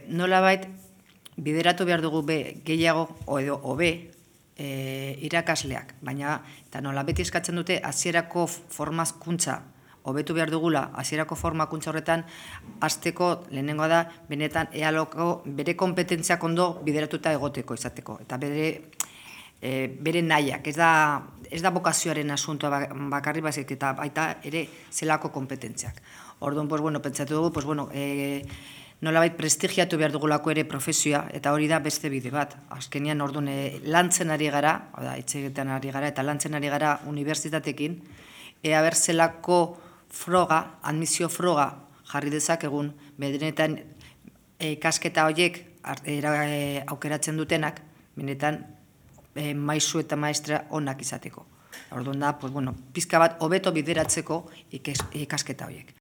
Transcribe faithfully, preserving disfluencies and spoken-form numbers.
nolabait bideratu behar dugu be, gehiago edo hobe e, irakasleak, baina eta nola beti eskatzen dute hasierako formazkuntza hobetu behar dugula, hasierako formakuntza horretan hasteko lehenengoa da benetan ealoko bere kompetentziak ondo bideratuta egoteko izateko eta bere e, bere nahiak, ez da ez da bokazioaren asuntoa bakarri baizik eta baita ere zelako kompetentziak. Orduan, pues bueno, pentsatu dugu, pues bueno, eh nolabait prestigiatu behar dugulako ere profesioa, eta hori da beste bide bat. Azkenean, orduan, e, lantzen ari gara, oda, itxegetan ari gara, eta lantzen ari gara unibertsitatekin, ea berzelako froga, admisio froga jarri dezakegun, benetan ikasketa horiek e, aukeratzen dutenak, benetan e, maisu eta maestra onak izateko. Orduan da, pues bueno, pizka bat hobeto bideratzeko ikasketa horiek.